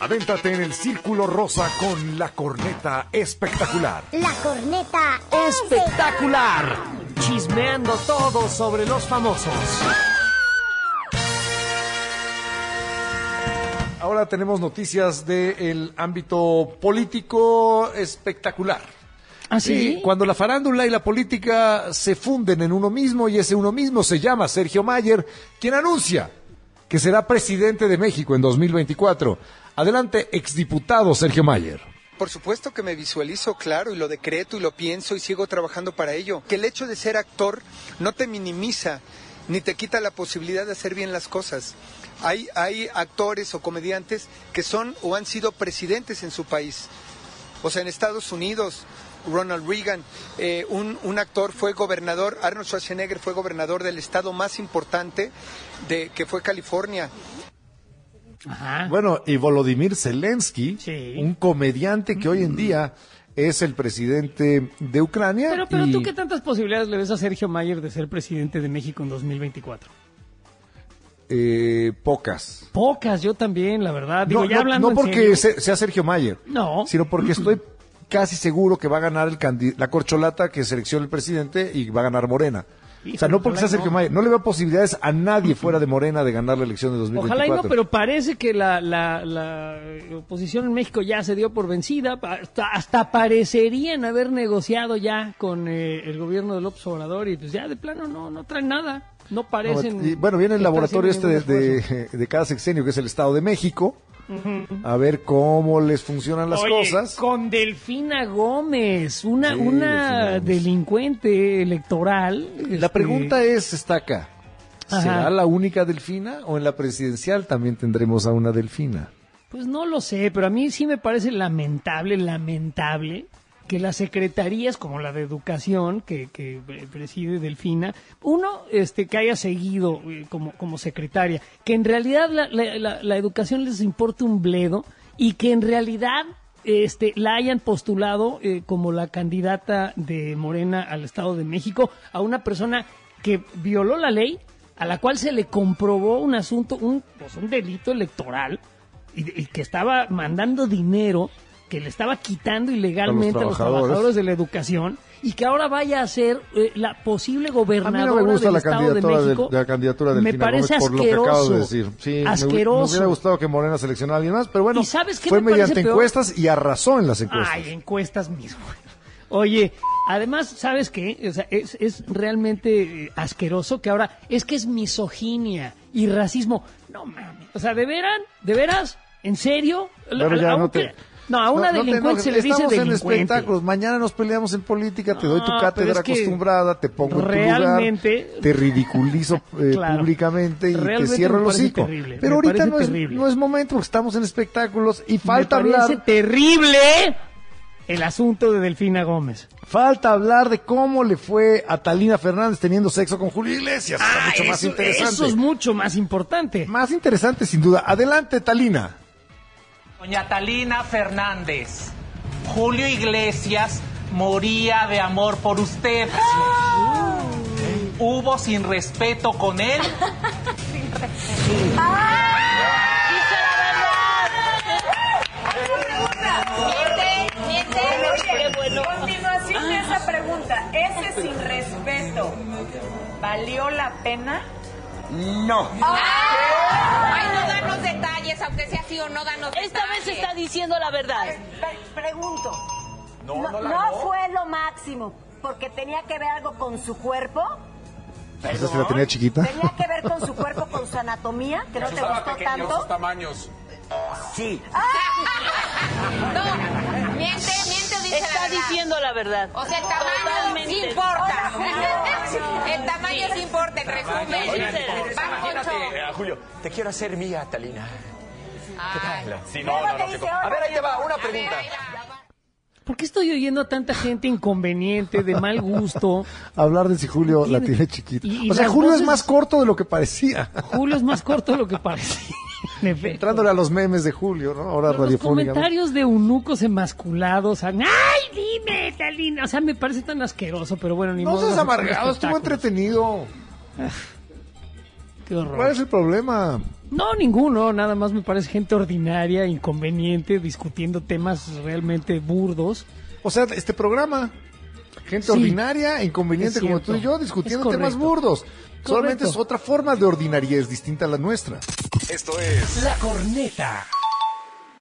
Adéntrate en el Círculo Rosa con la corneta espectacular. La corneta espectacular. Chismeando todo sobre los famosos. Ahora tenemos noticias del ámbito político espectacular. ¿Ah, sí? Cuando la farándula y la política se funden en uno mismo, y ese uno mismo se llama Sergio Mayer, quien anuncia que será presidente de México en 2024. Adelante, exdiputado Sergio Mayer. Por supuesto que me visualizo, claro, y lo decreto y lo pienso y sigo trabajando para ello. Que el hecho de ser actor no te minimiza ni te quita la posibilidad de hacer bien las cosas. Hay actores o comediantes que son o han sido presidentes en su país. O sea, en Estados Unidos, Ronald Reagan, un actor fue gobernador, Arnold Schwarzenegger fue gobernador del estado más importante que fue California. Ajá. Bueno, y Volodymyr Zelensky, sí, un comediante que hoy en día es el presidente de Ucrania. Pero ¿tú qué tantas posibilidades le ves a Sergio Mayer de ser presidente de México en 2024? Pocas. Pocas, yo también, la verdad. Digo, no porque sea Sergio Mayer, no, sino porque estoy casi seguro que va a ganar la corcholata que selecciona el presidente y va a ganar Morena. O sea, no porque sea Sergio Mayer, no le veo posibilidades a nadie fuera de Morena de ganar la elección de 2024. Ojalá y no, pero parece que la oposición en México ya se dio por vencida, hasta parecerían haber negociado ya con el gobierno de López Obrador y pues ya de plano no traen nada, no parecen... Y, bueno, viene el laboratorio de cada sexenio, que es el Estado de México, a ver cómo les funcionan las cosas. Con Delfina Gómez, una delincuente electoral. La pregunta está acá. ¿Será la única Delfina o en la presidencial también tendremos a una Delfina? Pues no lo sé, pero a mí sí me parece lamentable que las secretarías como la de Educación que preside Delfina, que haya seguido como secretaria, que en realidad la educación les importa un bledo y que en realidad la hayan postulado como la candidata de Morena al Estado de México, a una persona que violó la ley, a la cual se le comprobó un asunto, un delito electoral y que estaba mandando dinero, que le estaba quitando ilegalmente a los trabajadores de la educación, y que ahora vaya a ser la posible gobernadora del Estado de México. La candidatura del me parece Gómez, por asqueroso, lo que acabo de decir. Sí, asqueroso. Me hubiera gustado que Morena seleccionara a alguien más, pero bueno, ¿sabes qué fue me mediante parece encuestas y arrasó en las encuestas. Ay, encuestas mismo. Oye, además, ¿sabes qué? O sea, es realmente asqueroso que ahora es misoginia y racismo. No mames. O sea, ¿de veras? ¿En serio? Pero ya a una delincuente se le dice delincuente. Estamos en espectáculos, mañana nos peleamos en política, te doy tu cátedra acostumbrada, te pongo en tu lugar, te ridiculizo públicamente y te cierro el hocico. Pero ahorita no es momento, porque estamos en espectáculos y falta hablar... Me parece terrible el asunto de Delfina Gómez. Falta hablar de cómo le fue a Talina Fernández teniendo sexo con Julio Iglesias. Mucho más interesante. Eso es mucho más importante. Más interesante, sin duda. Adelante, Talina. Doña Talina Fernández, Julio Iglesias moría de amor por usted. ¿Hubo sin respeto con él? Dice la verdad. Miente. Qué bueno. Continuación de esa pregunta, ese sin respeto, ¿valió la pena? No. Ay, no danos detalles, aunque sea así o no danos detalles. Esta vez está diciendo la verdad. Pregunto. No fue lo máximo, porque tenía que ver algo con su cuerpo. ¿Esa se la tenía chiquita? Tenía que ver con su cuerpo, con su anatomía, que no te gustó tanto. Sus tamaños. Sí. No, miente, dice está la verdad. diciendo la verdad. O sea, el tamaño sí importa. El tamaño sí importa, en resumen. Julio, te quiero hacer mía, Talina. ¿Qué tal? Sí, no. A ver, ahí te va, una pregunta. ¿Por qué estoy oyendo a tanta gente inconveniente, de mal gusto? Hablar de si Julio la tiene chiquita. O sea, Julio es más corto de lo que parecía. Julio es más corto de lo que parecía. Entrándole a los memes de Julio, ¿no? Ahora los comentarios de eunucos emasculados. ¡Ay, dime, Talina! O sea, me parece tan asqueroso, pero bueno, ni modo. No seas amargado, estuvo entretenido. Qué horror. ¿Cuál es el problema? No, ninguno, nada más me parece gente ordinaria, inconveniente, discutiendo temas realmente burdos. O sea, este programa, gente ordinaria, inconveniente como tú y yo, discutiendo temas burdos. Correcto. Solamente es otra forma de ordinariez distinta a la nuestra. Esto es La Corneta.